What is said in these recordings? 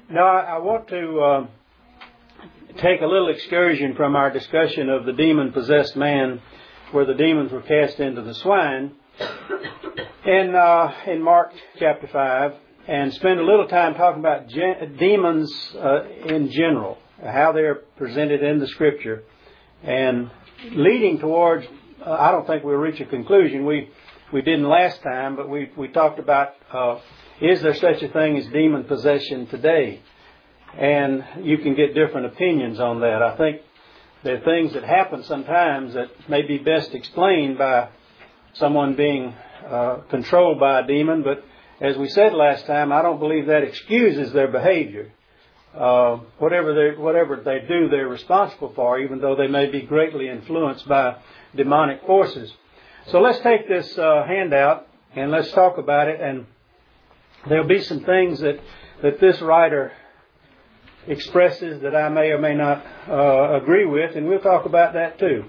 Now, I want to take a little excursion from our discussion of the demon-possessed man, where the demons were cast into the swine, in Mark chapter 5, and spend a little time talking about demons in general, how they're presented in the Scripture, and leading towards, I don't think we'll reach a conclusion. We didn't last time, but we talked about, is there such a thing as demon possession today? And you can get different opinions on that. I think there are things that happen sometimes that may be best explained by someone being controlled by a demon, but as we said last time, I don't believe that excuses their behavior. Whatever they do, they're responsible for, even though they may be greatly influenced by demonic forces. So let's take this handout and let's talk about it. And there'll be some things that this writer expresses that I may or may not agree with, and we'll talk about that too.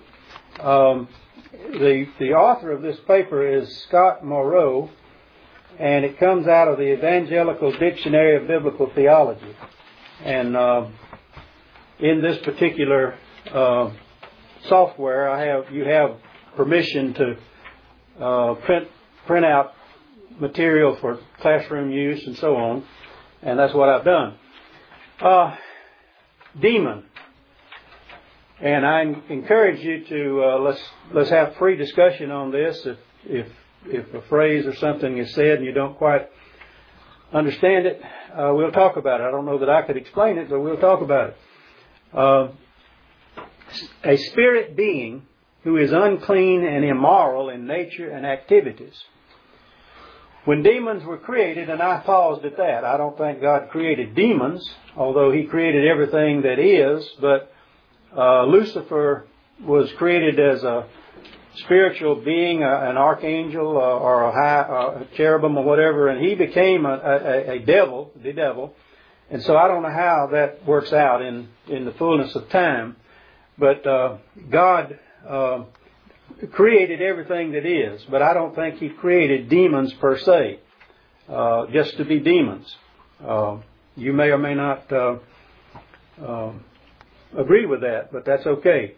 The author of this paper is Scott Moreau, and it comes out of the Evangelical Dictionary of Biblical Theology. And in this particular software, you have permission to print out material for classroom use and so on, and that's what I've done. Demon, and I encourage you to let's have free discussion on this. If a phrase or something is said and you don't quite understand it, we'll talk about it. I don't know that I could explain it, but we'll talk about it. A spirit being who is unclean and immoral in nature and activities. When demons were created, and I paused at that, I don't think God created demons, although He created everything that is, but Lucifer was created as a spiritual being, an archangel or a cherubim or whatever, and he became a devil, the devil. And so I don't know how that works out in the fullness of time, but God created everything that is, but I don't think He created demons per se, just to be demons. You may or may not agree with that, but that's okay.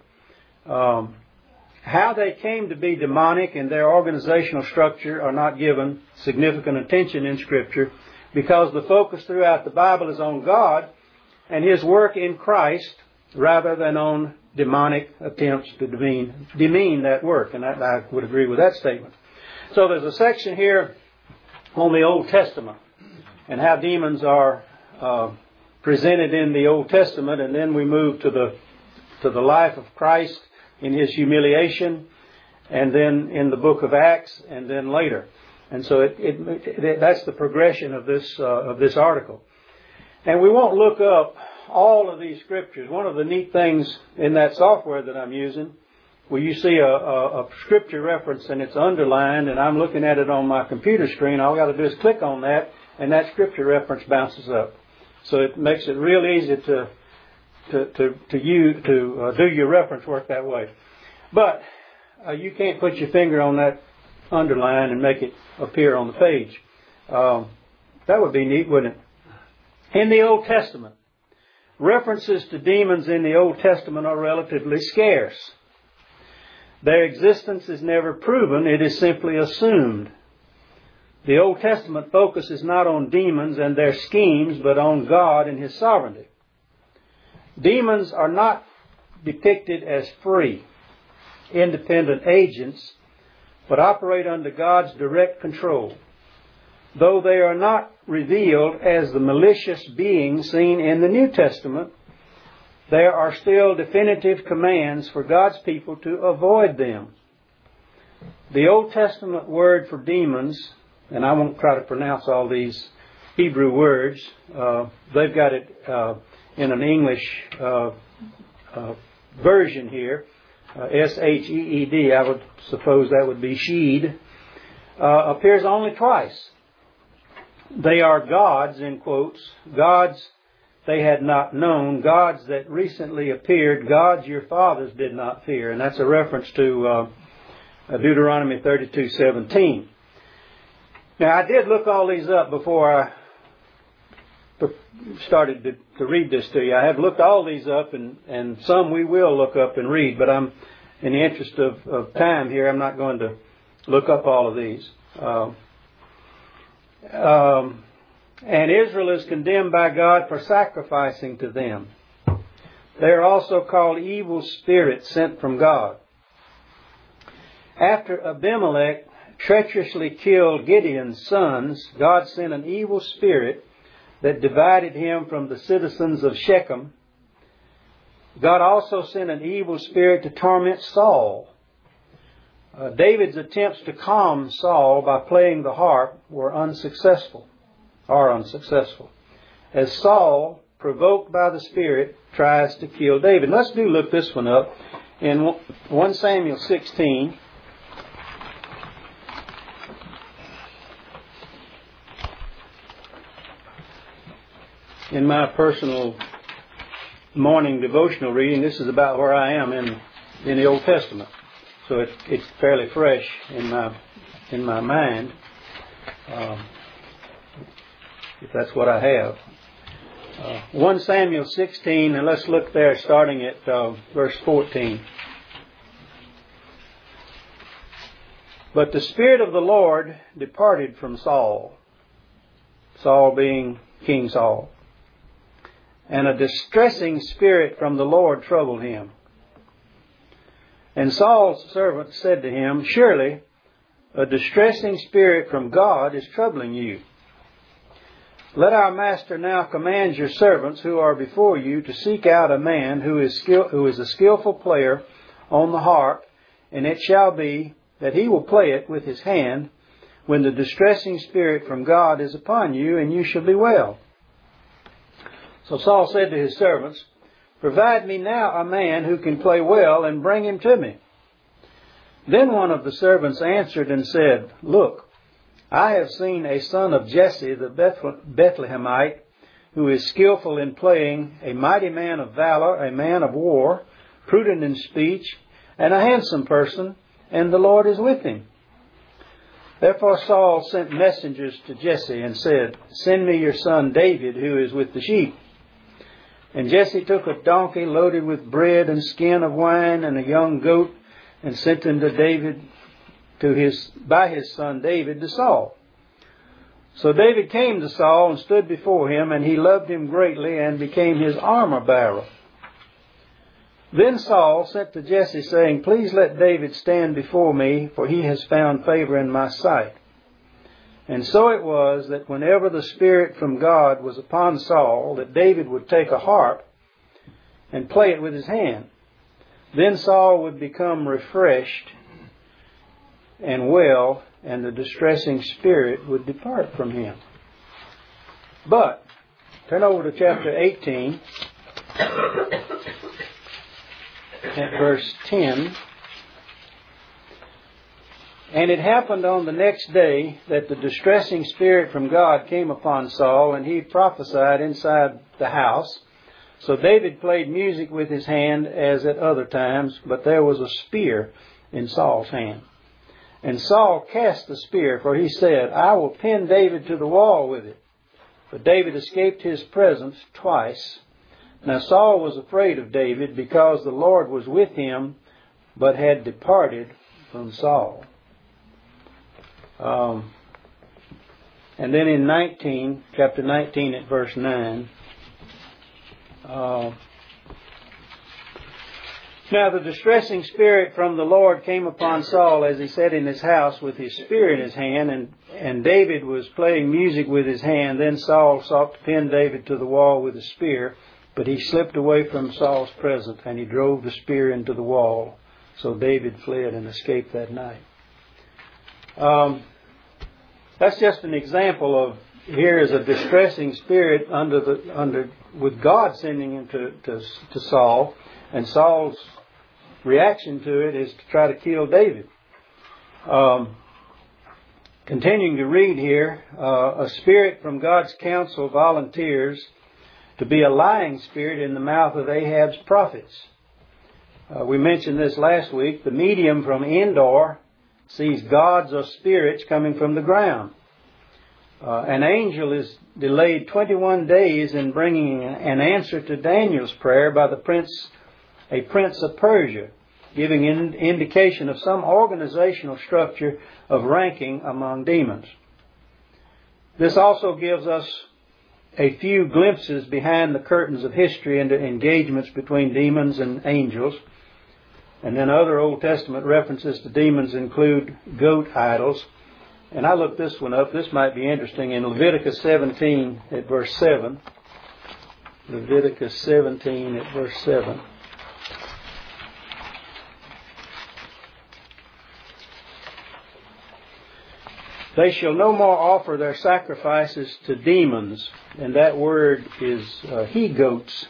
How they came to be demonic and their organizational structure are not given significant attention in Scripture, because the focus throughout the Bible is on God and His work in Christ rather than on demonic attempts to demean that work. And I would agree with that statement. So there's a section here on the Old Testament and how demons are presented in the Old Testament, and then we move to the life of Christ in His humiliation, and then in the book of Acts, and then later. And so that's the progression of this article. And we won't look up all of these scriptures. One of the neat things in that software that I'm using, where you see a scripture reference and it's underlined, and I'm looking at it on my computer screen, all I got to do is click on that, and that scripture reference bounces up. So it makes it real easy to do your reference work that way. But you can't put your finger on that underline and make it appear on the page. That would be neat, wouldn't it? In the Old Testament, references to demons in the Old Testament are relatively scarce. Their existence is never proven, it is simply assumed. The Old Testament focuses not on demons and their schemes, but on God and His sovereignty. Demons are not depicted as free, independent agents, but operate under God's direct control. Though they are not revealed as the malicious beings seen in the New Testament, there are still definitive commands for God's people to avoid them. The Old Testament word for demons, and I won't try to pronounce all these Hebrew words, they've got it in an English version here, S-H-E-E-D, I would suppose that would be sheed, appears only twice. They are gods, in quotes, gods they had not known, gods that recently appeared, gods your fathers did not fear. And that's a reference to Deuteronomy 32:17. Now, I did look all these up before started to read this to you. I have looked all these up, and some we will look up and read, but I'm, in the interest of time here, I'm not going to look up all of these. And Israel is condemned by God for sacrificing to them. They are also called evil spirits sent from God. After Abimelech treacherously killed Gideon's sons, God sent an evil spirit that divided him from the citizens of Shechem. God also sent an evil spirit to torment Saul. David's attempts to calm Saul by playing the harp are unsuccessful, as Saul, provoked by the Spirit, tries to kill David. Let's look this one up in 1 Samuel 16. In my personal morning devotional reading, this is about where I am in the Old Testament. So it's fairly fresh in my mind, if that's what I have. 1 Samuel 16, and let's look there starting at verse 14. But the Spirit of the Lord departed from Saul, Saul being King Saul, and a distressing spirit from the Lord troubled him. And Saul's servant said to him, Surely a distressing spirit from God is troubling you. Let our master now command your servants who are before you to seek out a man who is a skillful player on the harp, and it shall be that he will play it with his hand when the distressing spirit from God is upon you, and you shall be well. So Saul said to his servants, Provide me now a man who can play well, and bring him to me. Then one of the servants answered and said, Look, I have seen a son of Jesse the Bethlehemite, who is skillful in playing, a mighty man of valor, a man of war, prudent in speech, and a handsome person, and the Lord is with him. Therefore Saul sent messengers to Jesse and said, Send me your son David, who is with the sheep. And Jesse took a donkey loaded with bread and skin of wine and a young goat, and sent them to David by his son David to Saul. So David came to Saul and stood before him, and he loved him greatly and became his armor bearer. Then Saul sent to Jesse, saying, Please let David stand before me, for he has found favor in my sight. And so it was that whenever the Spirit from God was upon Saul, that David would take a harp and play it with his hand. Then Saul would become refreshed and well, and the distressing spirit would depart from him. But, turn over to chapter 18, at verse 10. And it happened on the next day that the distressing spirit from God came upon Saul, and he prophesied inside the house. So David played music with his hand as at other times, but there was a spear in Saul's hand. And Saul cast the spear, for he said, I will pin David to the wall with it. But David escaped his presence twice. Now Saul was afraid of David, because the Lord was with him, but had departed from Saul. And then in chapter 19 at verse 9, Now the distressing spirit from the Lord came upon Saul as he sat in his house with his spear in his hand, and David was playing music with his hand. Then Saul sought to pin David to the wall with a spear, but he slipped away from Saul's presence, and he drove the spear into the wall. So David fled and escaped that night. That's just an example of, here is a distressing spirit with God sending him to Saul, and Saul's reaction to it is to try to kill David. Continuing to read here, a spirit from God's counsel volunteers to be a lying spirit in the mouth of Ahab's prophets. We mentioned this last week. The medium from Endor sees gods or spirits coming from the ground. An angel is delayed 21 days in bringing an answer to Daniel's prayer by a prince of Persia, giving an indication of some organizational structure of ranking among demons. This also gives us a few glimpses behind the curtains of history into engagements between demons and angels. And then other Old Testament references to demons include goat idols. And I looked this one up. This might be interesting. In Leviticus 17 at verse 7. Leviticus 17 at verse 7. They shall no more offer their sacrifices to demons. And that word is he-goats.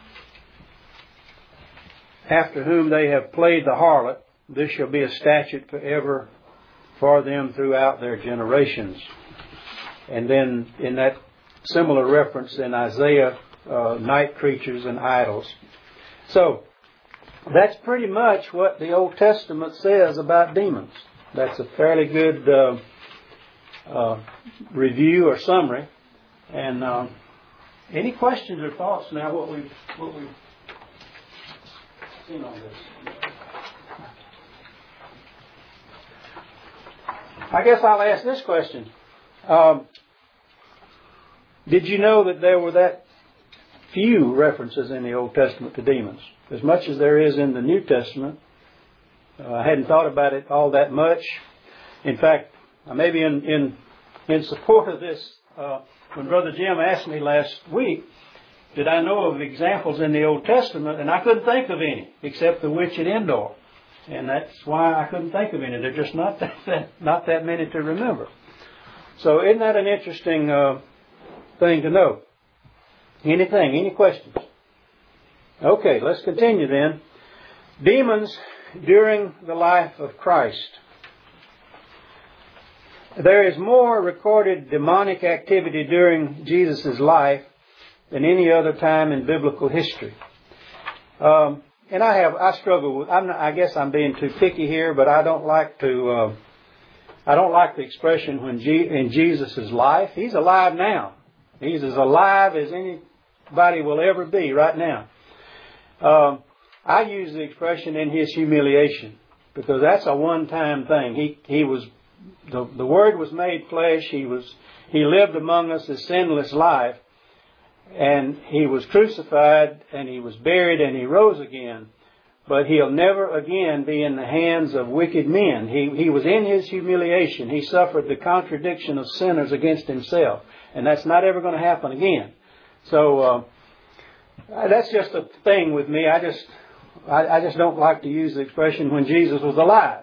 After whom they have played the harlot. This shall be a statute forever for them throughout their generations. And then in that similar reference in Isaiah, night creatures and idols. So that's pretty much what the Old Testament says about demons. That's a fairly good review or summary. And any questions or thoughts now what we've seen on this? I guess I'll ask this question. Did you know that there were that few references in the Old Testament to demons? As much as there is in the New Testament. I hadn't thought about it all that much. In fact, maybe in support of this, when Brother Jim asked me last week, did I know of examples in the Old Testament, and I couldn't think of any, except the witch at Endor. And that's why I couldn't think of any. They're just not that many to remember. So isn't that an interesting thing to know? Any questions? Okay, let's continue then. Demons during the life of Christ. There is more recorded demonic activity during Jesus' life than any other time in biblical history. And I struggle with, I guess I'm being too picky here, but I don't like the expression in Jesus' life. He's alive now. He's as alive as anybody will ever be right now. I use the expression in His humiliation, because that's a one-time thing. He was, the Word was made flesh. He lived among us a sinless life. And He was crucified, and He was buried, and He rose again. But He'll never again be in the hands of wicked men. He was in His humiliation. He suffered the contradiction of sinners against Himself. And that's not ever going to happen again. So that's just a thing with me. I just don't like to use the expression when Jesus was alive.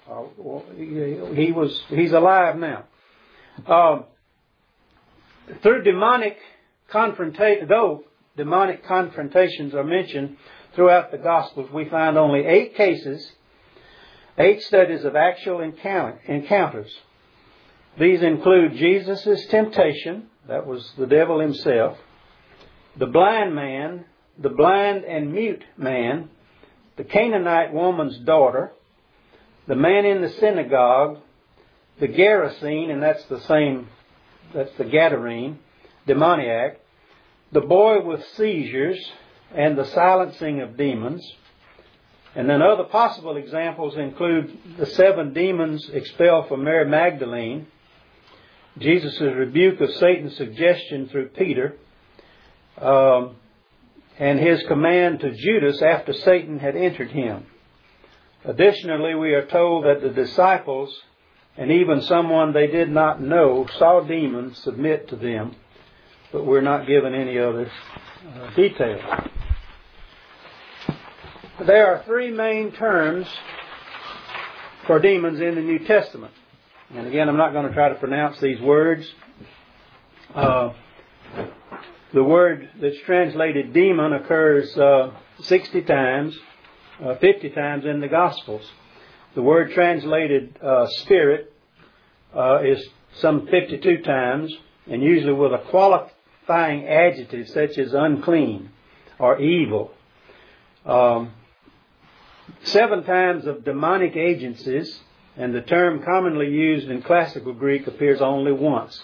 He's alive now. Through demonic though demonic confrontations are mentioned throughout the Gospels, we find only 8 cases, 8 studies of actual encounters. These include Jesus' temptation, that was the devil himself, the blind man, the blind and mute man, the Canaanite woman's daughter, the man in the synagogue, the Gerasene, and that's the Gadarene, demoniac, the boy with seizures, and the silencing of demons. And then other possible examples include the 7 demons expelled from Mary Magdalene, Jesus' rebuke of Satan's suggestion through Peter, and His command to Judas after Satan had entered him. Additionally, we are told that the disciples, and even someone they did not know, saw demons submit to them. But we're not given any other details. There are 3 main terms for demons in the New Testament. And again, I'm not going to try to pronounce these words. The word that's translated demon occurs 60 times, 50 times in the Gospels. The word translated spirit is some 52 times, and usually with a qualifying adjective such as unclean or evil. 7 times of demonic agencies, and the term commonly used in classical Greek appears only once.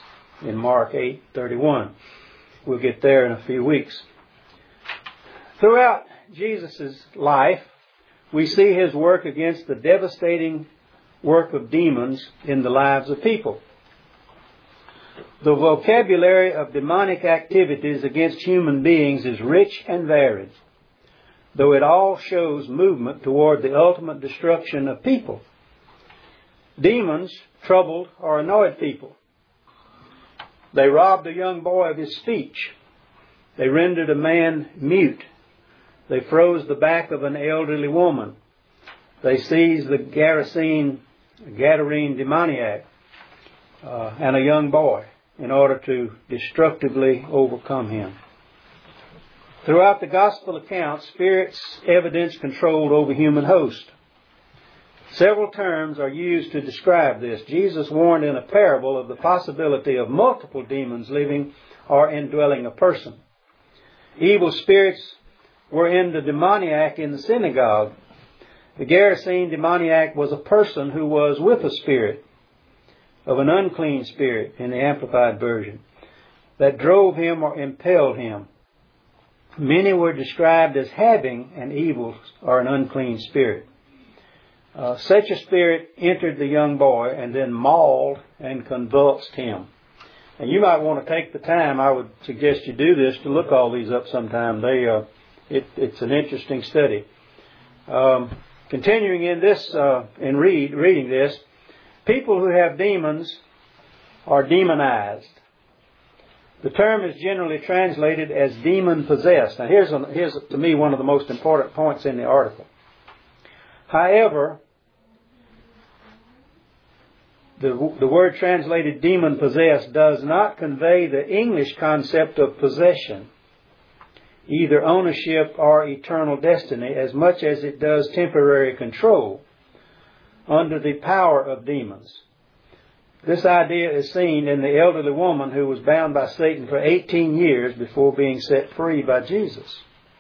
in Mark 8:31. We'll get there in a few weeks. Throughout Jesus' life, we see his work against the devastating work of demons in the lives of people. The vocabulary of demonic activities against human beings is rich and varied, though it all shows movement toward the ultimate destruction of people. Demons troubled or annoyed people. They robbed a young boy of his speech. They rendered a man mute. They froze the back of an elderly woman. They seized the Gadarene demoniac and a young boy in order to destructively overcome him. Throughout the gospel accounts, spirits evidence control over human host. Several terms are used to describe this. Jesus warned in a parable of the possibility of multiple demons living or indwelling a person. Evil spirits were in the demoniac in the synagogue. The Gerasene demoniac was a person who was with a spirit, of an unclean spirit in the Amplified Version, that drove him or impelled him. Many were described as having an evil or an unclean spirit. Such a spirit entered the young boy and then mauled and convulsed him. And you might want to take the time, I would suggest you do this, to look all these up sometime. It's an interesting study. Continuing in this, in reading this, people who have demons are demonized. The term is generally translated as demon-possessed. Now here's to me one of the most important points in the article. However, the word translated demon-possessed does not convey the English concept of possession, either ownership or eternal destiny, as much as it does temporary control under the power of demons. This idea is seen in the elderly woman who was bound by Satan for 18 years before being set free by Jesus.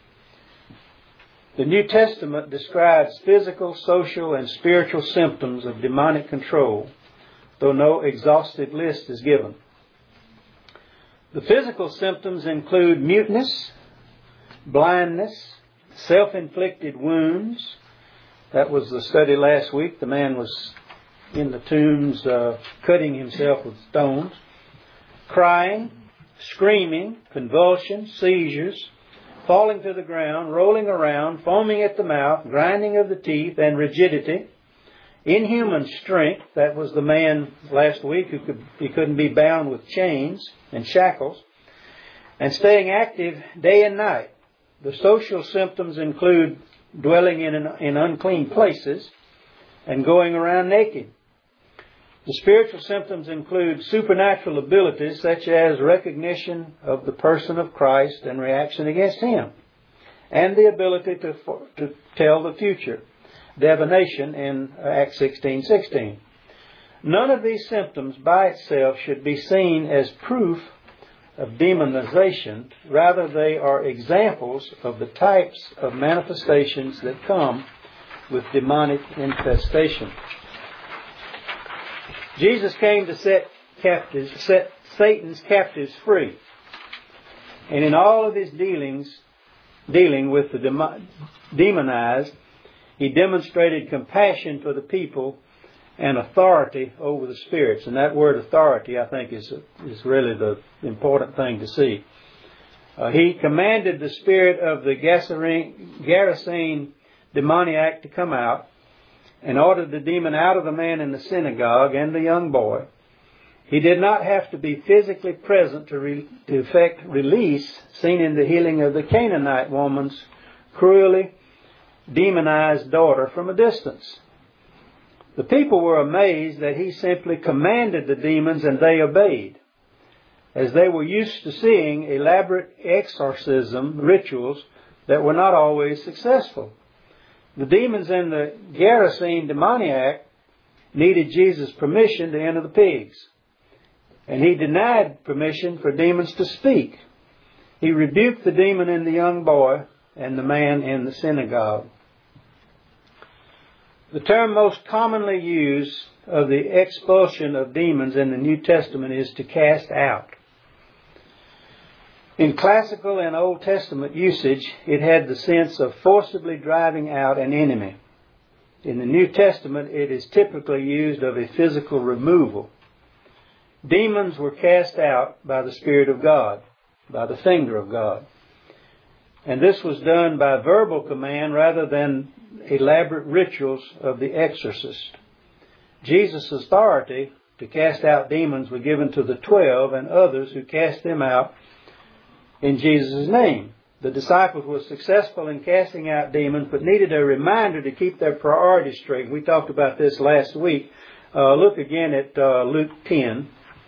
The New Testament describes physical, social, and spiritual symptoms of demonic control, though no exhaustive list is given. The physical symptoms include muteness, blindness, self-inflicted wounds. That was the study last week. The man was in the tombs cutting himself with stones. Crying, screaming, convulsion, seizures, falling to the ground, rolling around, foaming at the mouth, grinding of the teeth, and rigidity. Inhuman strength. That was the man last week he couldn't be bound with chains and shackles. And staying active day and night. The social symptoms include dwelling in unclean places and going around naked. The spiritual symptoms include supernatural abilities such as recognition of the person of Christ and reaction against Him, and the ability to tell the future, divination in Acts 16:16. None of these symptoms by itself should be seen as proof of demonization. Rather, they are examples of the types of manifestations that come with demonic infestation. Jesus came to set Satan's captives free. And in all of his dealing with the demonized, he demonstrated compassion for the people and authority over the spirits. And that word authority, I think, is really the important thing to see. He commanded the spirit of the Gerasene demoniac to come out, and ordered the demon out of the man in the synagogue and the young boy. He did not have to be physically present to effect release, seen in the healing of the Canaanite woman's cruelly demonized daughter from a distance. The people were amazed that he simply commanded the demons and they obeyed, as they were used to seeing elaborate exorcism rituals that were not always successful. The demons in the Gerasene demoniac needed Jesus' permission to enter the pigs. And he denied permission for demons to speak. He rebuked the demon in the young boy and the man in the synagogue. The term most commonly used of the expulsion of demons in the New Testament is to cast out. In classical and Old Testament usage, it had the sense of forcibly driving out an enemy. In the New Testament, it is typically used of a physical removal. Demons were cast out by the Spirit of God, by the finger of God. And this was done by verbal command rather than elaborate rituals of the exorcist. Jesus' authority to cast out demons was given to the 12 and others who cast them out in Jesus' name. The disciples were successful in casting out demons, but needed a reminder to keep their priorities straight. We talked about this last week. Look again at Luke 10.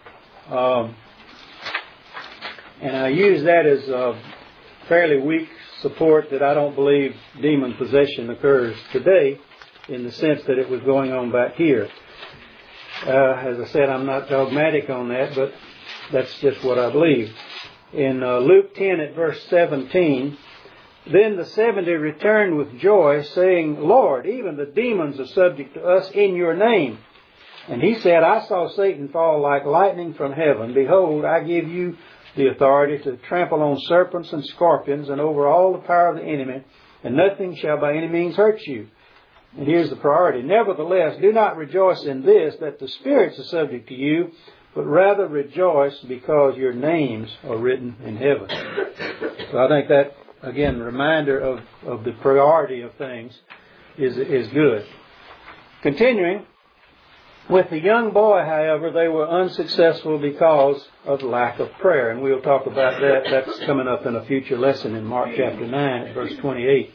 And I use that as fairly weak support that I don't believe demon possession occurs today in the sense that it was going on back here. As I said, I'm not dogmatic on that, but that's just what I believe. In Luke 10 at verse 17, then the 70 returned with joy, saying, Lord, even the demons are subject to us in your name. And he said, I saw Satan fall like lightning from heaven. Behold, I give you the authority to trample on serpents and scorpions and over all the power of the enemy, and nothing shall by any means hurt you. And here's the priority. Nevertheless, do not rejoice in this, that the spirits are subject to you, but rather rejoice because your names are written in heaven. So I think that, again, reminder of the priority of things is good. Continuing, with the young boy, however, they were unsuccessful because of lack of prayer. And we'll talk about that. That's coming up in a future lesson in Mark chapter 9 at verse 28.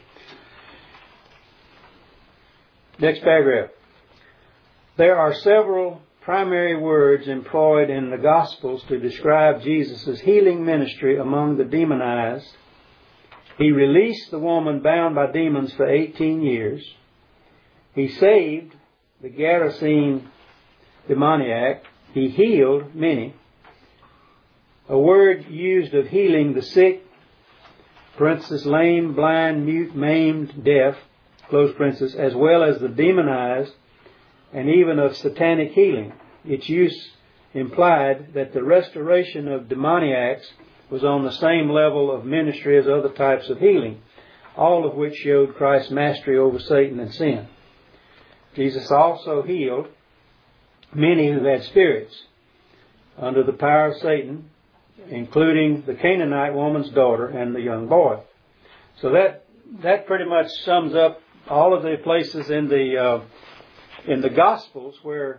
Next paragraph. There are several primary words employed in the Gospels to describe Jesus' healing ministry among the demonized. He released the woman bound by demons for 18 years. He saved the Gerasene demoniac. He healed many. A word used of healing the sick, parenthesis, lame, blind, mute, maimed, deaf, close parenthesis, as well as the demonized, and even of satanic healing. Its use implied that the restoration of demoniacs was on the same level of ministry as other types of healing, all of which showed Christ's mastery over Satan and sin. Jesus also healed many who had spirits under the power of Satan, including the Canaanite woman's daughter and the young boy. So that pretty much sums up all of the places in the Gospels where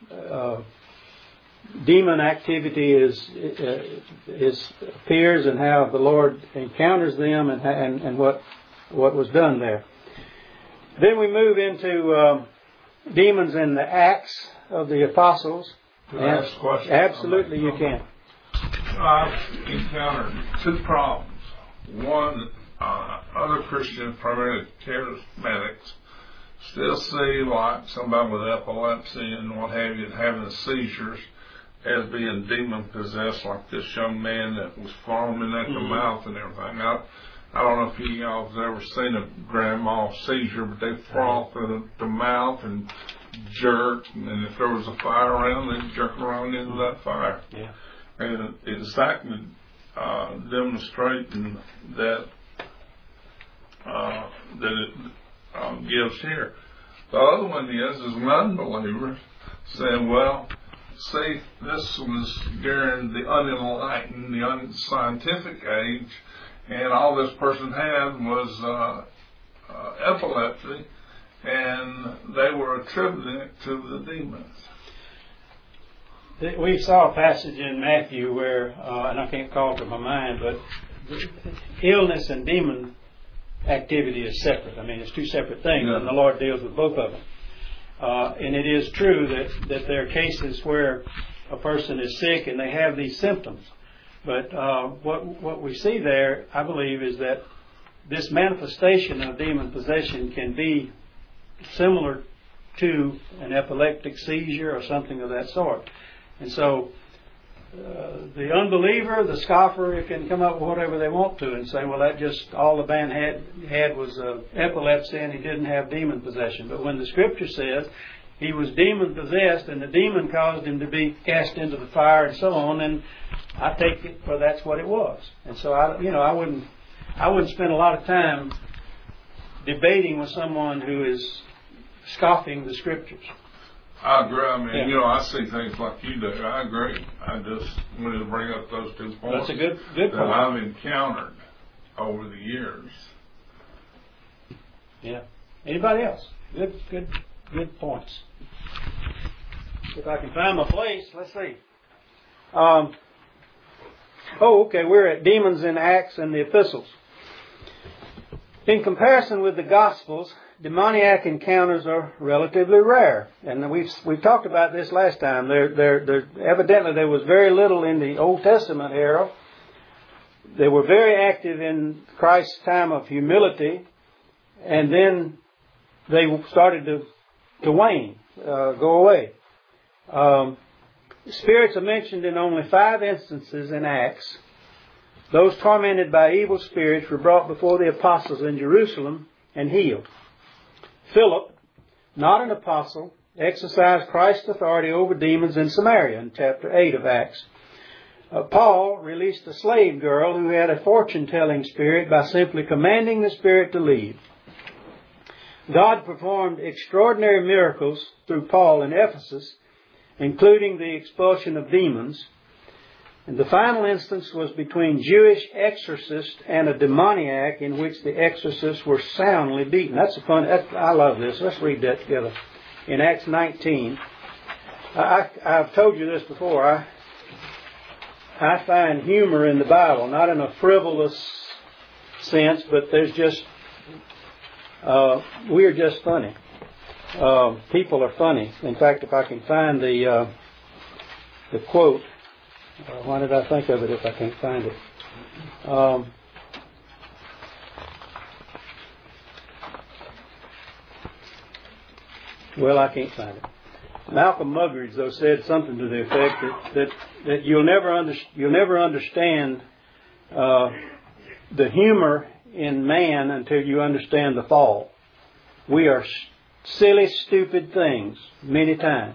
demon activity appears and how the Lord encounters them and what was done there. Then we move into demons in the Acts of the Apostles. Can I ask a question? Absolutely, you can. I've encountered two problems. One, other Christians, primarily charismatics, still see like somebody with epilepsy and what have you having seizures as being demon possessed, like this young man that was foaming at the mouth and everything. I don't know if y'all have ever seen a grand mal seizure, but they froth at the mouth and jerk, and if there was a fire around, they'd jerk around into that fire. Yeah. And it's exactly demonstrating that it gives here. The other one is an unbeliever saying, well, see, this was during the unenlightened, the unscientific age, and all this person had was epilepsy, and they were attributing it to the demons. We saw a passage in Matthew where, and I can't call it to my mind, but illness and demon activity is separate. I mean, it's two separate things, and the Lord deals with both of them. And it is true that there are cases where a person is sick and they have these symptoms. But what we see there, I believe, is that this manifestation of demon possession can be similar to an epileptic seizure or something of that sort. And so the unbeliever, the scoffer, can come up with whatever they want to and say, well, that just all the man had was epilepsy and he didn't have demon possession. But when the Scripture says he was demon possessed and the demon caused him to be cast into the fire and so on, then I take it for that's what it was. And so I wouldn't spend a lot of time debating with someone who is scoffing the Scriptures. I agree. I mean, I see things like you do. I agree. I just wanted to bring up those 2 points. That's a good point. That I've encountered over the years. Yeah. Anybody else? Good points. If I can find my place, let's see. Okay, we're at demons in Acts and the epistles. In comparison with the Gospels, demoniac encounters are relatively rare, and we've talked about this last time. Evidently there was very little in the Old Testament era. They were very active in Christ's time of humility, and then they started to wane, go away. Spirits are mentioned in only 5 instances in Acts. Those tormented by evil spirits were brought before the apostles in Jerusalem and healed. Philip, not an apostle, exercised Christ's authority over demons in Samaria in chapter 8 of Acts. Paul released a slave girl who had a fortune-telling spirit by simply commanding the spirit to leave. God performed extraordinary miracles through Paul in Ephesus, including the expulsion of demons. And the final instance was between Jewish exorcists and a demoniac in which the exorcists were soundly beaten. I love this. Let's read that together. In Acts 19, I've told you this before. I find humor in the Bible, not in a frivolous sense, but there's just, we're just funny. People are funny. In fact, if I can find the quote, why did I think of it if I can't find it? Well, I can't find it. Malcolm Muggeridge, though, said something to the effect that you'll never understand the humor in man until you understand the fall. We are silly, stupid things many times.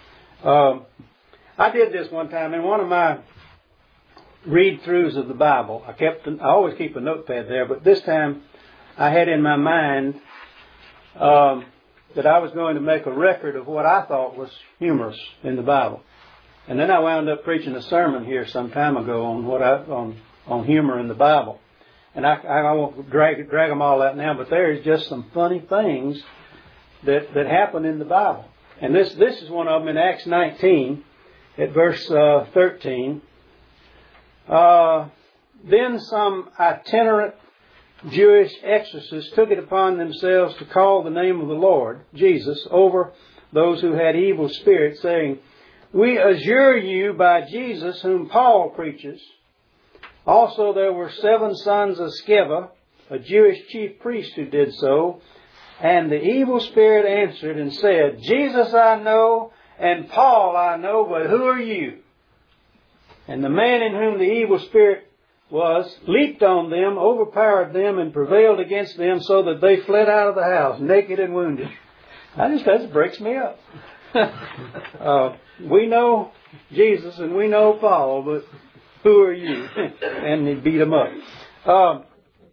I did this one time in one of my read-throughs of the Bible. I always keep a notepad there, but this time I had in my mind that I was going to make a record of what I thought was humorous in the Bible. And then I wound up preaching a sermon here some time ago on humor in the Bible. And I won't drag them all out now, but there is just some funny things that happen in the Bible. And this is one of them in Acts 19 at verse 13. Then some itinerant Jewish exorcists took it upon themselves to call the name of the Lord, Jesus, over those who had evil spirits, saying, "We adjure you by Jesus whom Paul preaches." Also there were 7 sons of Sceva, a Jewish chief priest, who did so. And the evil spirit answered and said, "Jesus I know, and Paul I know, but who are you?" And the man in whom the evil spirit was leaped on them, overpowered them, and prevailed against them, so that they fled out of the house, naked and wounded. That breaks me up. We know Jesus and we know Paul, but who are you? And he beat them up.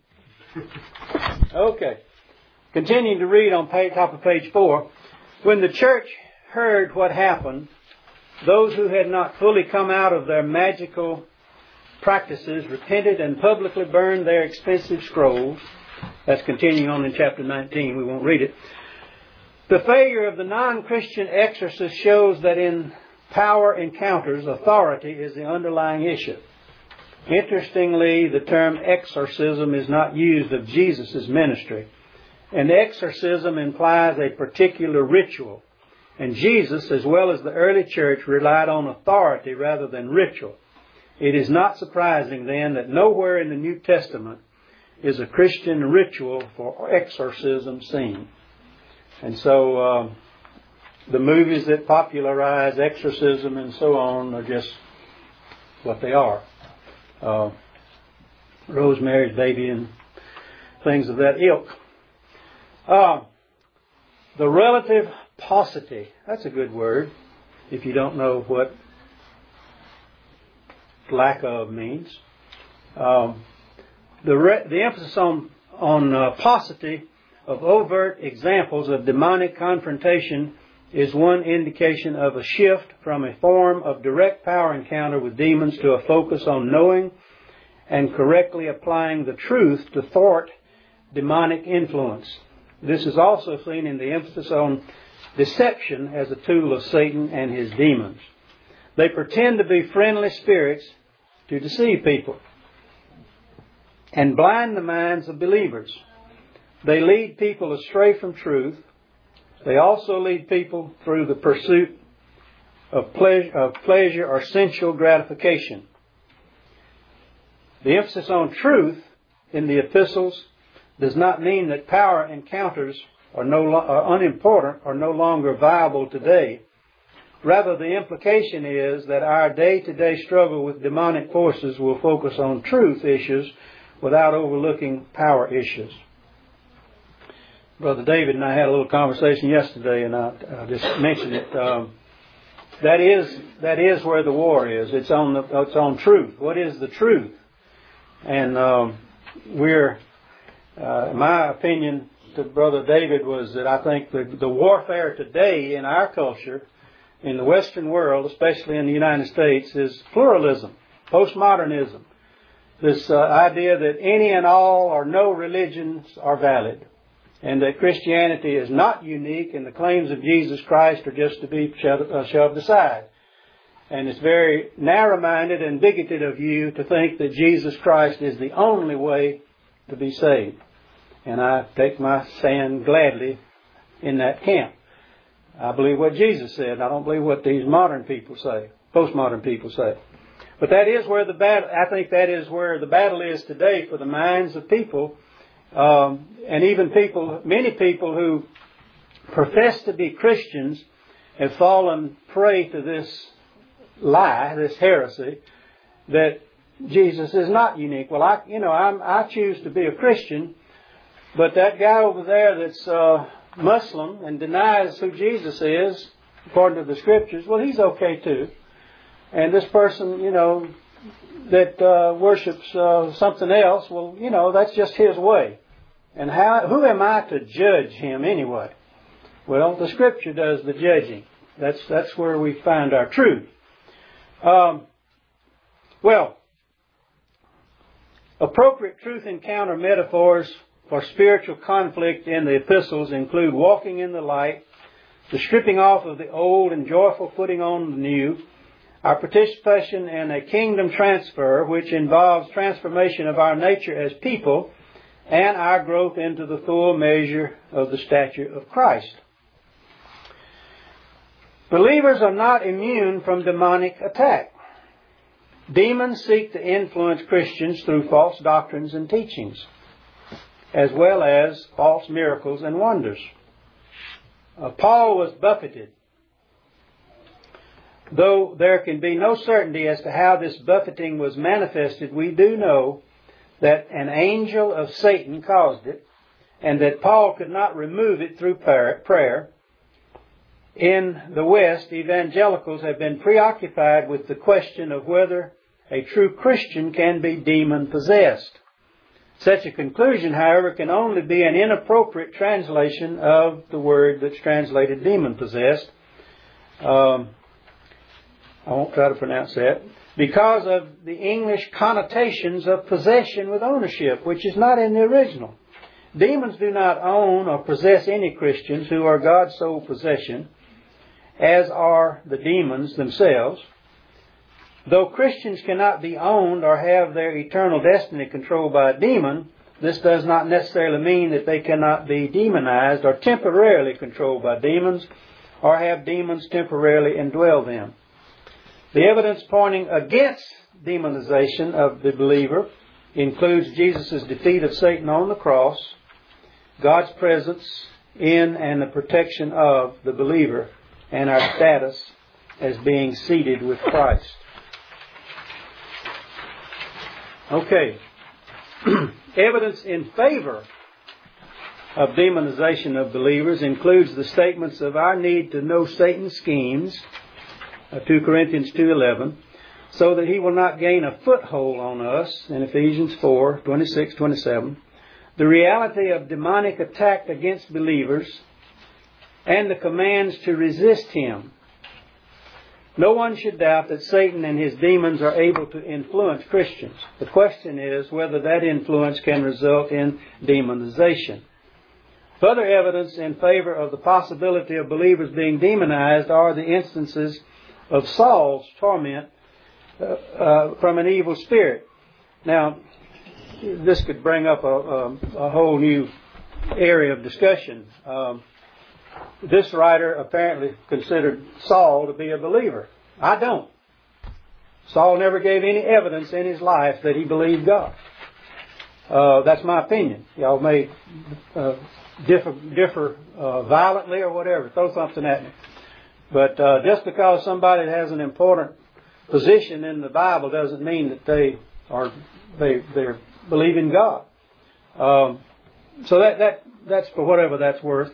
Okay. Continuing to read on top of page 4. When the church heard what happened, those who had not fully come out of their magical practices repented and publicly burned their expensive scrolls. That's continuing on in chapter 19. We won't read it. The failure of the non-Christian exorcist shows that in power encounters, authority is the underlying issue. Interestingly, the term exorcism is not used of Jesus' ministry. An exorcism implies a particular ritual. And Jesus, as well as the early church, relied on authority rather than ritual. It is not surprising, then, that nowhere in the New Testament is a Christian ritual for exorcism seen. And so the movies that popularize exorcism and so on are just what they are. Rosemary's Baby and things of that ilk. The relative paucity. That's a good word if you don't know what lack of means. The emphasis on paucity of overt examples of demonic confrontation is one indication of a shift from a form of direct power encounter with demons to a focus on knowing and correctly applying the truth to thwart demonic influence. This is also seen in the emphasis on deception as a tool of Satan and his demons. They pretend to be friendly spirits to deceive people and blind the minds of believers. They lead people astray from truth. They also lead people through the pursuit of pleasure or sensual gratification. The emphasis on truth in the epistles does not mean that power encounters are unimportant or no longer viable today. Rather, the implication is that our day-to-day struggle with demonic forces will focus on truth issues without overlooking power issues. Brother David and I had a little conversation yesterday, and I just mentioned it. That is where the war is. It's on truth. What is the truth? And my opinion to Brother David was that I think the warfare today in our culture, in the Western world, especially in the United States, is pluralism, postmodernism. This idea that any and all or no religions are valid, and that Christianity is not unique and the claims of Jesus Christ are just to be shoved aside. And it's very narrow-minded and bigoted of you to think that Jesus Christ is the only way to be saved. And I take my stand gladly in that camp. I believe what Jesus said. I don't believe what these modern people say, postmodern people say. But that is where I think that is where the battle is today for the minds of people. And even many people who profess to be Christians have fallen prey to this lie, this heresy, that Jesus is not unique. Well, I choose to be a Christian, but that guy over there that's Muslim and denies who Jesus is, according to the Scriptures, well, he's okay too. And this person, that worships something else, well, that's just his way. And who am I to judge him anyway? Well, the Scripture does the judging. That's where we find our truth. Appropriate truth encounter metaphors for spiritual conflict in the epistles include walking in the light, the stripping off of the old and joyful putting on the new, our participation in a kingdom transfer, which involves transformation of our nature as people, and our growth into the full measure of the stature of Christ. Believers are not immune from demonic attack. Demons seek to influence Christians through false doctrines and teachings, as well as false miracles and wonders. Paul was buffeted. Though there can be no certainty as to how this buffeting was manifested, we do know that an angel of Satan caused it, and that Paul could not remove it through prayer. In the West, evangelicals have been preoccupied with the question of whether a true Christian can be demon-possessed. Such a conclusion, however, can only be an inappropriate translation of the word that's translated demon-possessed. I won't try to pronounce that. Because of the English connotations of possession with ownership, which is not in the original. Demons do not own or possess any Christians who are God's sole possession, as are the demons themselves. Though Christians cannot be owned or have their eternal destiny controlled by a demon, this does not necessarily mean that they cannot be demonized or temporarily controlled by demons, or have demons temporarily indwell them. The evidence pointing against demonization of the believer includes Jesus' defeat of Satan on the cross, God's presence in and the protection of the believer, and our status as being seated with Christ. Okay. Evidence in favor of demonization of believers includes the statements of our need to know Satan's schemes, 2 Corinthians 2:11, so that he will not gain a foothold on us, in Ephesians 4:26-27, the reality of demonic attack against believers, and the commands to resist him. No one should doubt that Satan and his demons are able to influence Christians. The question is whether that influence can result in demonization. Further evidence in favor of the possibility of believers being demonized are the instances of Saul's torment from an evil spirit. Now, this could bring up a whole new area of discussion. This writer apparently considered Saul to be a believer. I don't. Saul never gave any evidence in his life that he believed God. That's my opinion. Y'all may differ violently or whatever. Throw something at me. But just because somebody has an important position in the Bible doesn't mean that they believe in God. So that's for whatever that's worth.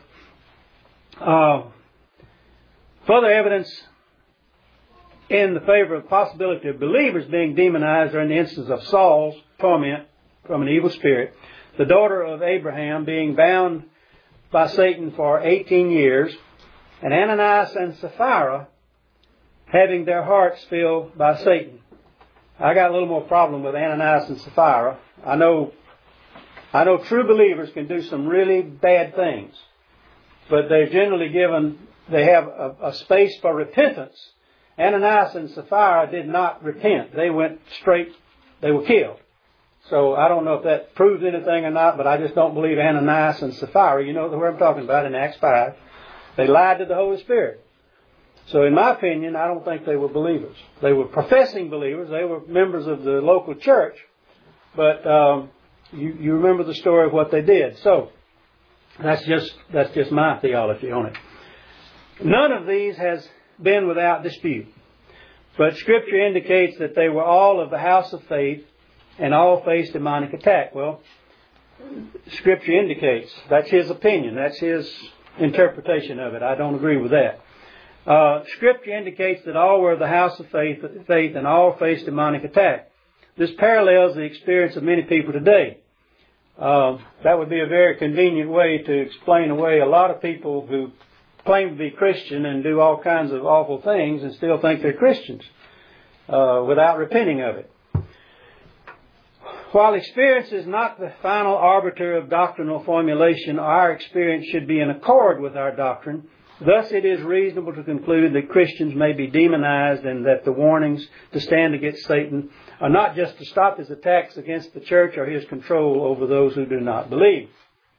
Further evidence in the favor of the possibility of believers being demonized are in the instance of Saul's torment from an evil spirit, the daughter of Abraham being bound by Satan for 18 years, and Ananias and Sapphira having their hearts filled by Satan. I got a little more problem with Ananias and Sapphira. I know true believers can do some really bad things, but they're generally they have a space for repentance. Ananias and Sapphira did not repent. They went straight, they were killed. So I don't know if that proves anything or not, but I just don't believe Ananias and Sapphira, you know where I'm talking about in Acts 5, they lied to the Holy Spirit. So in my opinion, I don't think they were believers. They were professing believers. They were members of the local church. But you remember the story of what they did. So that's just my theology on it. None of these has been without dispute. But Scripture indicates that they were all of the house of faith and all faced demonic attack. Well, Scripture indicates. That's his opinion. That's his interpretation of it. I don't agree with that. Scripture indicates that all were of the house of faith and all faced demonic attack. This parallels the experience of many people today. That would be a very convenient way to explain away a lot of people who claim to be Christian and do all kinds of awful things and still think they're Christians without repenting of it. While experience is not the final arbiter of doctrinal formulation, our experience should be in accord with our doctrine. Thus it is reasonable to conclude that Christians may be demonized and that the warnings to stand against Satan are not just to stop his attacks against the church or his control over those who do not believe.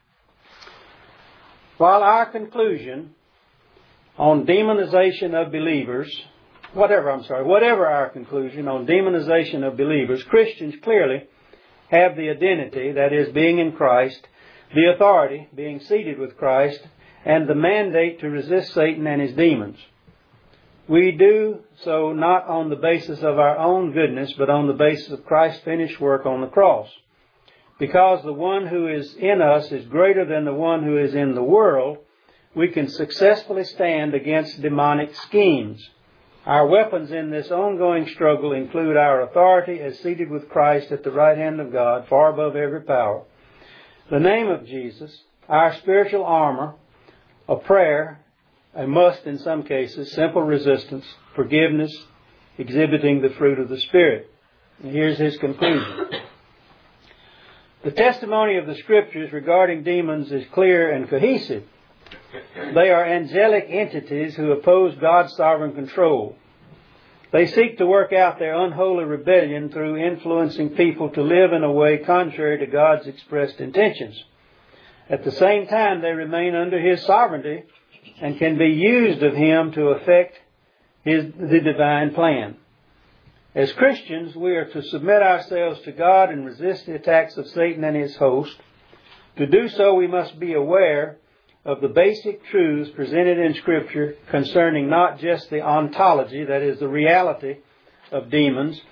While our conclusion on demonization of believers, whatever our conclusion on demonization of believers, Christians clearly have the identity, that is, being in Christ, the authority, being seated with Christ, and the mandate to resist Satan and his demons. We do so not on the basis of our own goodness, but on the basis of Christ's finished work on the cross. Because the one who is in us is greater than the one who is in the world, we can successfully stand against demonic schemes. Our weapons in this ongoing struggle include our authority as seated with Christ at the right hand of God, far above every power, the name of Jesus, our spiritual armor, a prayer, a must in some cases, simple resistance, forgiveness, exhibiting the fruit of the Spirit. And here's his conclusion. The testimony of the Scriptures regarding demons is clear and cohesive. They are angelic entities who oppose God's sovereign control. They seek to work out their unholy rebellion through influencing people to live in a way contrary to God's expressed intentions. At the same time, they remain under His sovereignty and can be used of Him to effect the divine plan. As Christians, we are to submit ourselves to God and resist the attacks of Satan and his host. To do so, we must be aware of the basic truths presented in Scripture concerning not just the ontology, that is, the reality of demons,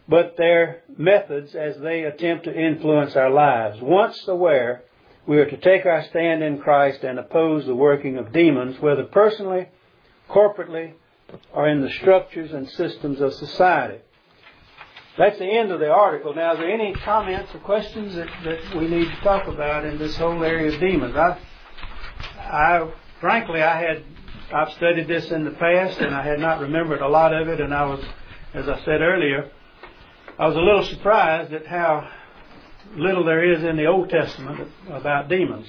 but their methods as they attempt to influence our lives. Once aware, we are to take our stand in Christ and oppose the working of demons, whether personally, corporately, or in the structures and systems of society. That's the end of the article. Now, are there any comments or questions that we need to talk about in this whole area of demons? Frankly, I've studied this in the past, and I had not remembered a lot of it, and I was, as I said earlier, I was a little surprised at how little there is in the Old Testament about demons.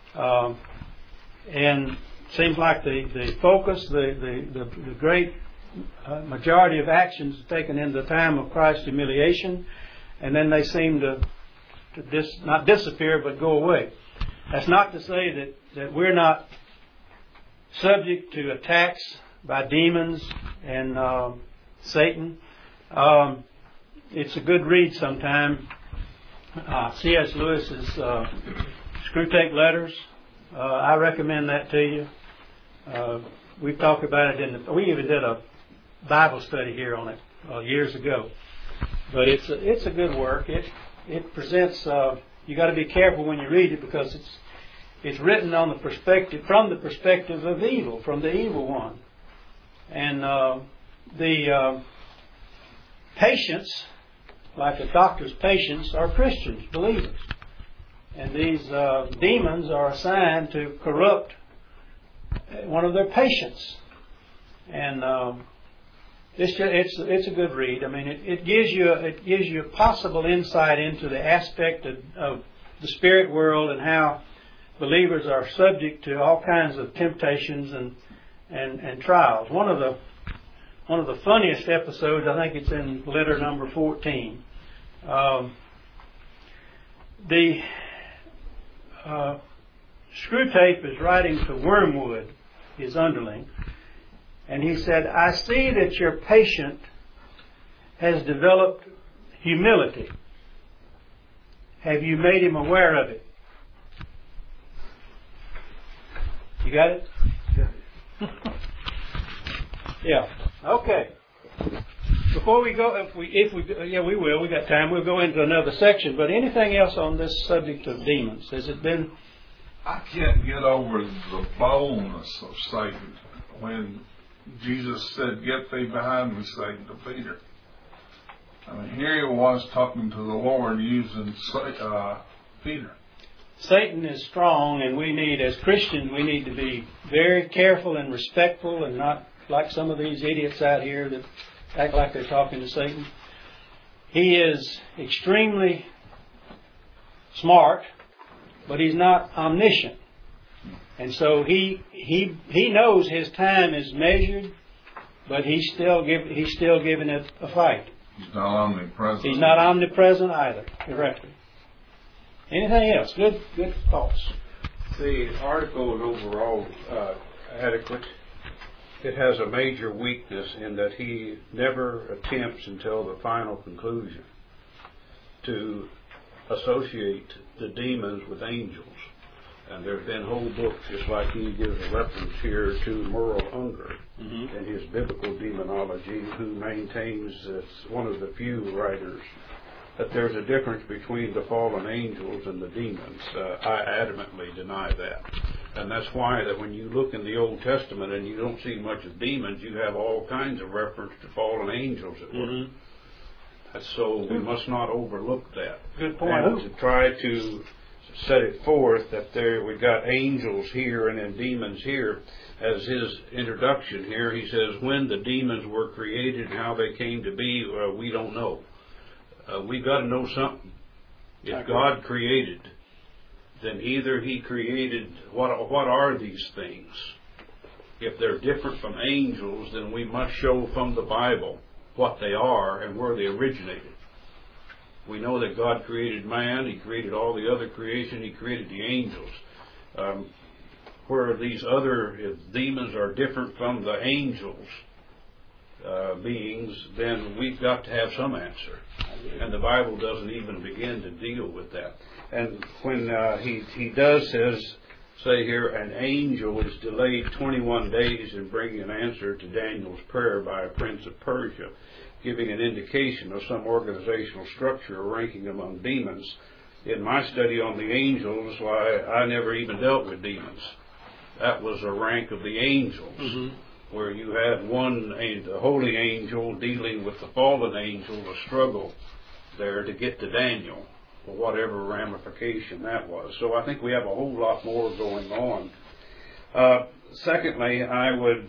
And it seems like the focus, the great majority of actions taken in the time of Christ's humiliation, and then they seem to not disappear but go away. That's not to say that we're not subject to attacks by demons and Satan. It's a good read sometime. C.S. Lewis's Screwtape Letters. I recommend that to you. We've talked about it we even did a Bible study here on it years ago. But it's a good work. It presents. You got to be careful when you read it because it's written from the perspective of evil, from the evil one, and the patients, like a doctor's patients, are Christians, believers, and these demons are assigned to corrupt one of their patients, and it's a good read. I mean, it gives you a possible insight into the aspect of the spirit world and how believers are subject to all kinds of temptations and trials. One of the funniest episodes, I think it's in letter number 14. Screwtape is writing to Wormwood, his underling, and he said, "I see that your patient has developed humility. Have you made him aware of it?" You got it? Yeah. Okay. Before we go, we will. We got time. We'll go into another section. But anything else on this subject of demons? Has it been? I can't get over the boldness of Satan when Jesus said, "Get thee behind me, Satan," to Peter. I mean, here he was talking to the Lord using Peter. Satan is strong, and we need, as Christians, we need to be very careful and respectful and not like some of these idiots out here that act like they're talking to Satan. He is extremely smart, but he's not omniscient. And so he knows his time is measured, but he's still giving it a fight. He's not omnipresent. He's not omnipresent either. Correctly. Anything else? Good thoughts. The article is overall adequate. It has a major weakness in that he never attempts until the final conclusion to associate the demons with angels. And there have been whole books, just like he gives a reference here to Merle Unger in his Biblical Demonology, who maintains, as one of the few writers, that there's a difference between the fallen angels and the demons. I adamantly deny that. And that's why that when you look in the Old Testament and you don't see much of demons, you have all kinds of reference to fallen angels at work. So we must not overlook that. Good point. And to try to set it forth that we got angels here and then demons here, as his introduction here, he says, when the demons were created and how they came to be, we don't know. We've got to know something. If God created, then either he created, what are these things? If they're different from angels, then we must show from the Bible what they are and where they originated. We know that God created man, he created all the other creation, he created the angels. Where these other demons are different from the angels beings, then we've got to have some answer. And the Bible doesn't even begin to deal with that. And when he does say here, an angel is delayed 21 days in bringing an answer to Daniel's prayer by a prince of Persia. giving an indication of some organizational structure or ranking among demons. In my study on the angels, why, I never even dealt with demons. That was a rank of the angels, where you had a holy angel dealing with the fallen angel, a struggle there to get to Daniel, for whatever ramification that was. So I think we have a whole lot more going on. Secondly, I would,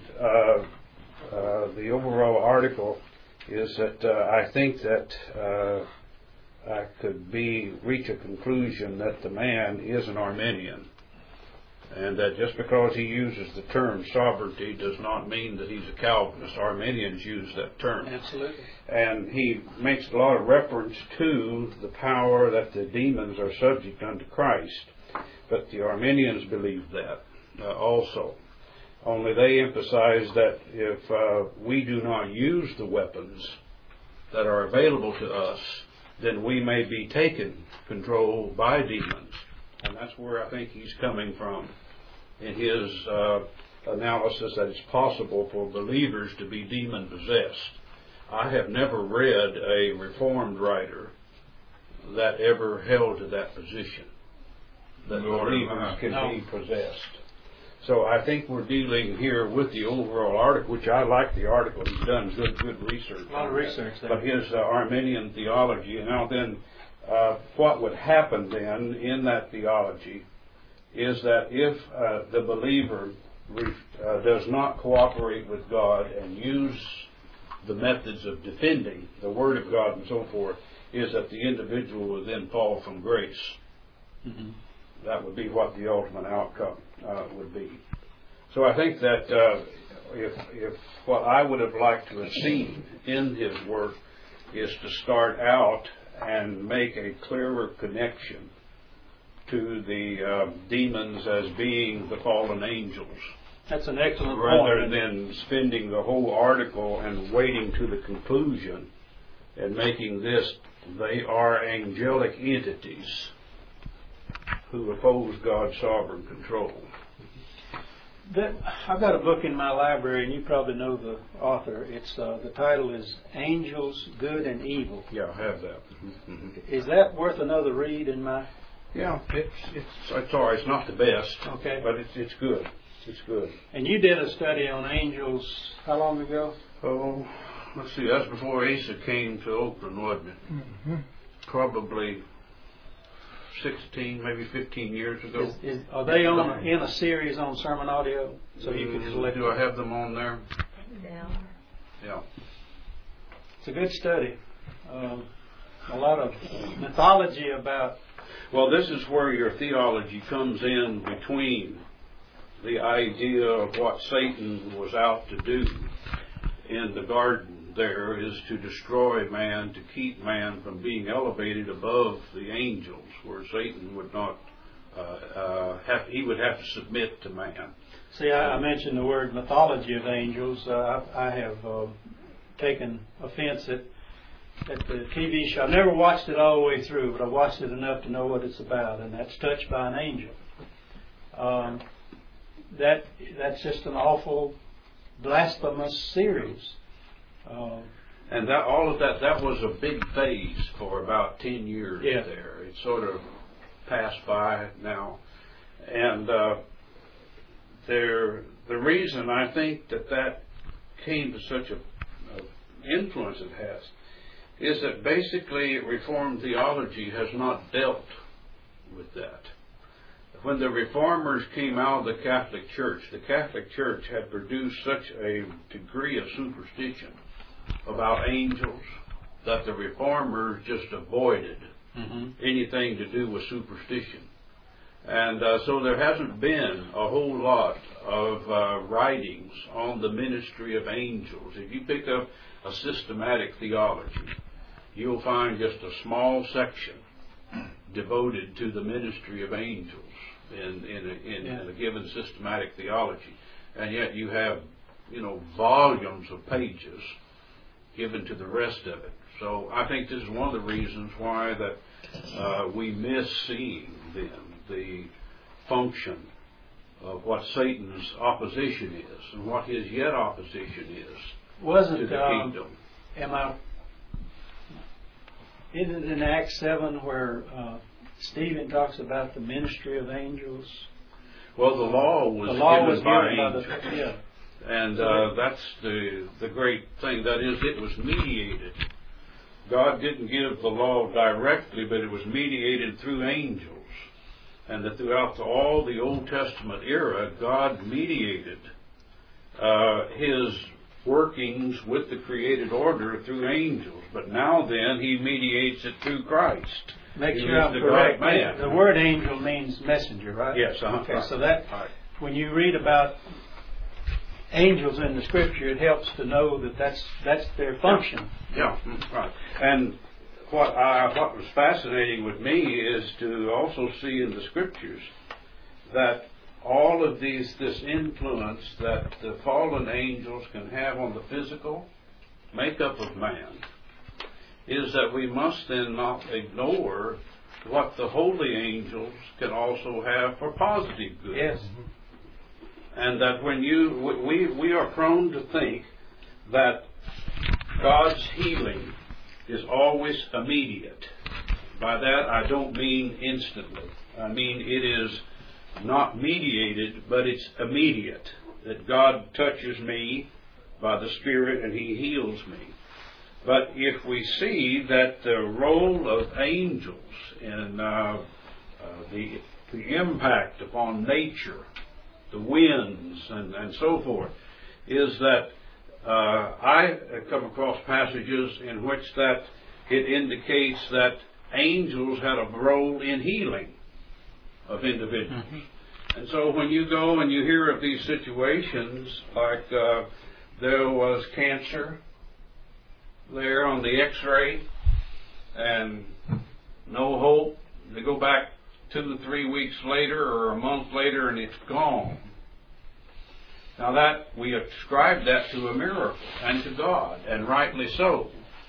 the overall article is that I think that I could reach a conclusion that the man is an Arminian, and that just because he uses the term sovereignty does not mean that he's a Calvinist. Arminians use that term. Absolutely. And he makes a lot of reference to the power that the demons are subject unto Christ. But the Arminians believe that also. Only they emphasize that if we do not use the weapons that are available to us, then we may be taken control by demons. And that's where I think he's coming from in his analysis, that it's possible for believers to be demon-possessed. I have never read a Reformed writer that ever held to that position, that believers can be possessed. So I think we're dealing here with the overall article, which I like the article. He's done good research. A lot of research there. But his Arminian theology, and now then, what would happen then in that theology is that if the believer does not cooperate with God and use the methods of defending the Word of God and so forth, is that the individual will then fall from grace. That would be what the ultimate outcome would be. So I think that if what I would have liked to have seen in his work is to start out and make a clearer connection to the demons as being the fallen angels. That's an excellent point. Rather than spending the whole article and waiting to the conclusion and making this, they are angelic entities who oppose God's sovereign control. I've got a book in my library, and you probably know the author. It's the title is Angels, Good and Evil. Yeah, I have that. Is that worth another read in my? Yeah, it's all right. It's not the best, okay, but it's good. It's good. And you did a study on angels how long ago? Oh, let's see. That's before Asa came to Oakland, wasn't it? Probably 16, maybe 15 years ago. Are they in a series on sermon audio? So you can select. Do I have them on there? Yeah. It's a good study. A lot of mythology about. Well, this is where your theology comes in between the idea of what Satan was out to do in the garden. There is to destroy man, to keep man from being elevated above the angels, where Satan would not he would have to submit to man. See, I mentioned the word mythology of angels. I have taken offense at the TV show. I've never watched it all the way through, but I watched it enough to know what it's about, and that's Touched by an Angel. That's just an awful, blasphemous series. And that all of that was a big phase for about 10 years there. It sort of passed by now. And the reason I think that came to such a influence it has is that basically Reformed theology has not dealt with that. When the Reformers came out of the Catholic Church had produced such a degree of superstition about angels that the Reformers just avoided anything to do with superstition. And so there hasn't been a whole lot of writings on the ministry of angels. If you pick up a systematic theology, you'll find just a small section devoted to the ministry of angels in a given systematic theology. And yet you have, volumes of pages given to the rest of it. So I think this is one of the reasons why that we miss seeing the function of what Satan's opposition is and what his yet opposition is to the kingdom. Isn't it in Acts 7 where Stephen talks about the ministry of angels? Well, the law was given by angels. And that's the great thing. That is, it was mediated. God didn't give the law directly, but it was mediated through angels. And that throughout all the Old Testament era, God mediated His workings with the created order through angels. But now then, He mediates it through Christ. Make sure I'm correct. The word angel means messenger, right? Yes. Okay, so that when you read about angels in the Scripture, it helps to know that that's their function. Yeah, right. And what was fascinating with me is to also see in the Scriptures that all of this influence that the fallen angels can have on the physical makeup of man is that we must then not ignore what the holy angels can also have for positive good. Yes. And that when we are prone to think that God's healing is always immediate. By that I don't mean instantly. I mean it is not mediated, but it's immediate. That God touches me by the Spirit and He heals me. But if we see that the role of angels in the impact upon nature, the winds and so forth, is that I come across passages in which that it indicates that angels had a role in healing of individuals. Mm-hmm. And so when you go and you hear of these situations, like there was cancer there on the x-ray and no hope, they go back 2 to 3 weeks later or a month later and it's gone. Now that we ascribe that to a miracle and to God, and rightly so.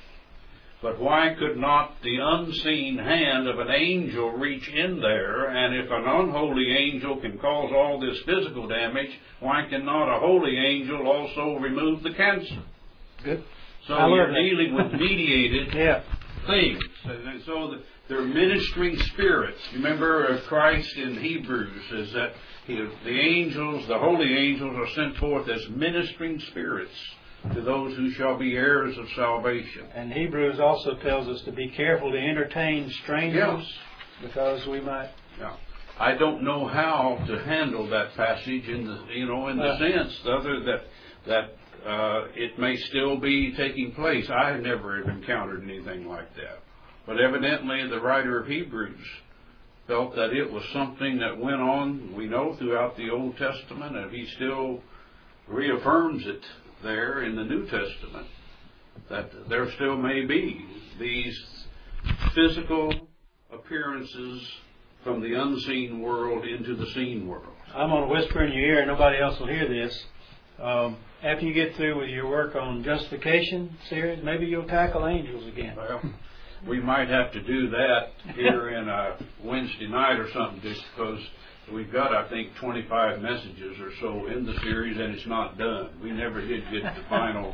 But why could not the unseen hand of an angel reach in there? And if an unholy angel can cause all this physical damage, why cannot a holy angel also remove the cancer? Good. So you're dealing with mediated things. And so they're ministering spirits. Remember Christ in Hebrews says that the angels, the holy angels, are sent forth as ministering spirits to those who shall be heirs of salvation. And Hebrews also tells us to be careful to entertain strangers, because we might. Yeah. I don't know how to handle that passage in the sense other that it may still be taking place. I have never encountered anything like that. But evidently the writer of Hebrews felt that it was something that went on, we know, throughout the Old Testament, and he still reaffirms it there in the New Testament, that there still may be these physical appearances from the unseen world into the seen world. I'm going to whisper in your ear, and nobody else will hear this. After you get through with your work on justification series, maybe you'll tackle angels again. Well, we might have to do that here in a Wednesday night or something, just because we've got, I think, 25 messages or so in the series, and it's not done. We never did get the final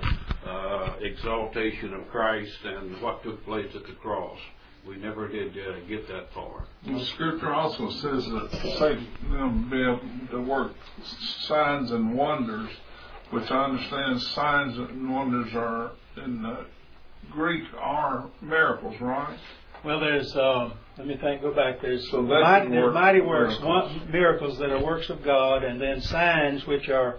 exaltation of Christ and what took place at the cross. We never did get that far. The Scripture also says that Satan will be able to work signs and wonders, which I understand signs and wonders are in the Greek are miracles, right? Well, there's, let me think, go back. There's mighty works, miracles that are works of God, and then signs, which are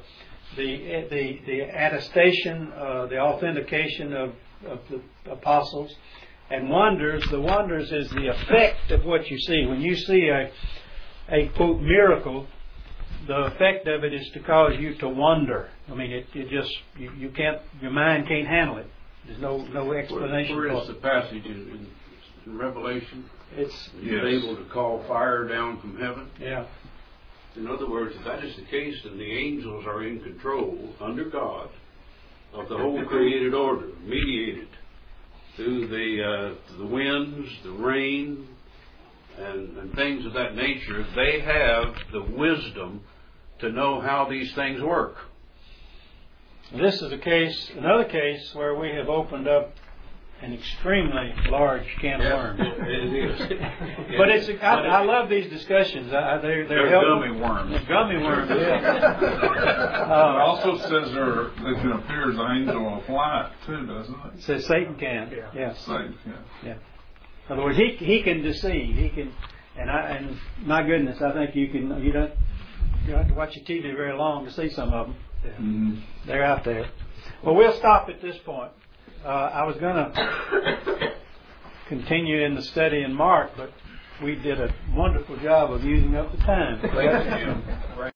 the attestation, the authentication of the apostles. And wonders, the wonders is the effect of what you see. When you see a quote, miracle, the effect of it is to cause you to wonder. I mean, you can't, your mind can't handle it. There's no explanation. Where is the passage in Revelation? It's able to call fire down from heaven. Yeah. In other words, if that is the case, then the angels are in control under God of the whole created order, mediated through the winds, the rain, and things of that nature. They have the wisdom to know how these things work. This is another case where we have opened up an extremely large can of worms. It is. But I love these discussions. They're gummy worms. Gummy worms, yeah. It also says they can appear as an angel of light too, doesn't it? It says Satan can. Yeah. Satan can. Yeah. In other words, he can deceive. He can, and my goodness, I think you don't have to watch your TV very long to see some of them. Yeah. Mm-hmm. They're out there. Well, we'll stop at this point. I was going to continue in the study in Mark, but we did a wonderful job of using up the time.